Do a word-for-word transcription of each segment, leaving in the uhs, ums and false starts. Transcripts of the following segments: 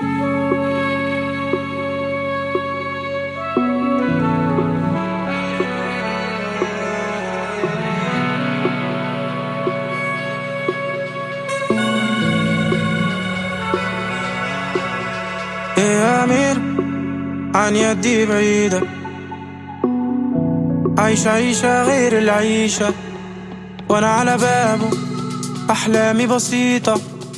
يا أمير عن يدي بعيدة، عايش عيشة غير العيشة، وانا على بابه احلامي بسيطة،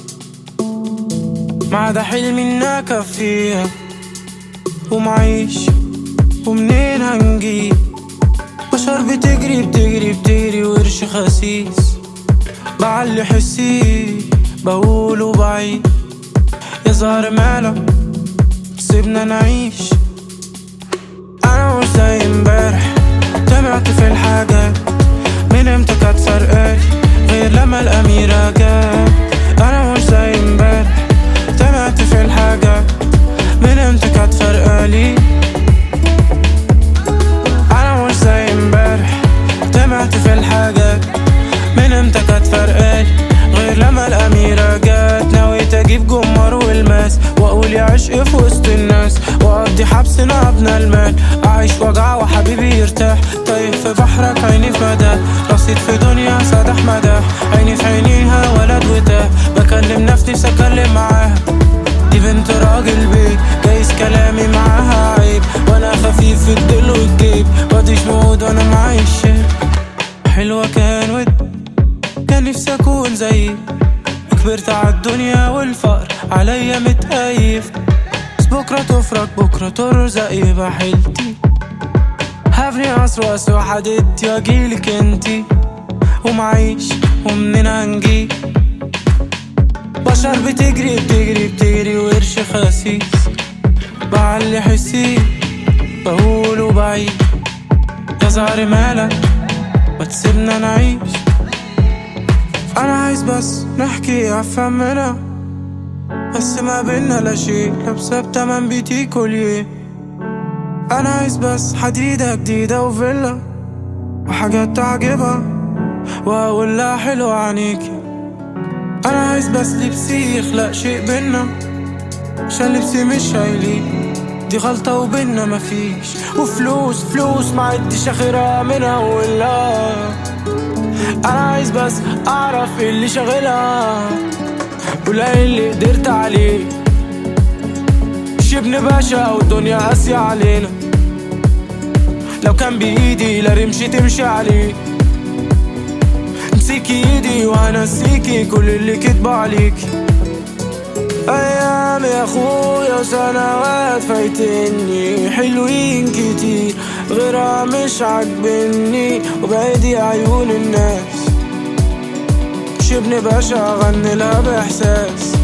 ما عدا حلمي اني اكفيها ومعيش. ومنين هنجيب بشر بتجري بتجري بتجري وقرش خسيس، بعلي حسي بقوله بعيد. يا زهر مالك سيبنا نعيش، انا مش زي امبارح طمعت في الحاجات، من امتى كانت فرقالي غير لما الأميرة جات. انا مش زي امبارح طمعت في الحاجات، من امتى كانت فرقالي. انا مش زي امبارح طمعت في الحاجات، من امتى كانت فرقالي غير لما الأميرة جات. نويت اجيب جمر والماس واقول يا عشق في وسط الناس، واقضي حبسنا ابنى المال، اعيش وجع وحبيبي يرتاح. تايه في بحرك عيني في مدى، رصيد في دنيا سدح مداح، عيني في عينيها ولد وتاه. بكلم نفسي نفسي اكلم معاها، دي بنت راجل بيه جايز كلامي معاها عيب، وانا خفيف في الدل والجيب بديش موعود وانا معايش شيب. حلوة كان ود كان نفسي اكون زيك، كبرت عالدنيا والفقر عليا متقيف، بس بكرة تفرج بكرة ترزق يبقى حيلتي. هبني عصر واسوى حددتي واجيلك انتي ومعيش. ومنين هنجيب بشر بتجري بتجري بتجري وقرش خسيس، بعلي حسي بقوله بعيد. يا زهر مالك ما تسيبنا نعيش، انا عايز بس نحكي افهمنا، بس ما بينا لا شيء، لابسة بتمن بيتي كوليه. انا عايز بس حديدة جديدة وفيلا وحاجات تعجبها واقول لها حلوة عنيكي. انا عايز بس لبسي يخلق شيء بينا، عشان لبسي مش شايلي دي غلطة وبينا مفيش. وفلوس فلوس معدش اخرها من اولها، انا عايز بس اعرف اللي شغلها ولا اللي قدرت عليه. شبن باشا والدنيا قاسية علينا، لو كان بايدي لا رمشي تمشي عليه. امسكي ايدي وهنسيكي كل اللي كدبوا عليكي. ايام يا اخويا وسنوات فايتني حلوين كتير، غيرها مش عاجبني وبعيدي عيون الناس. شبن باشا اغني لها باحساس،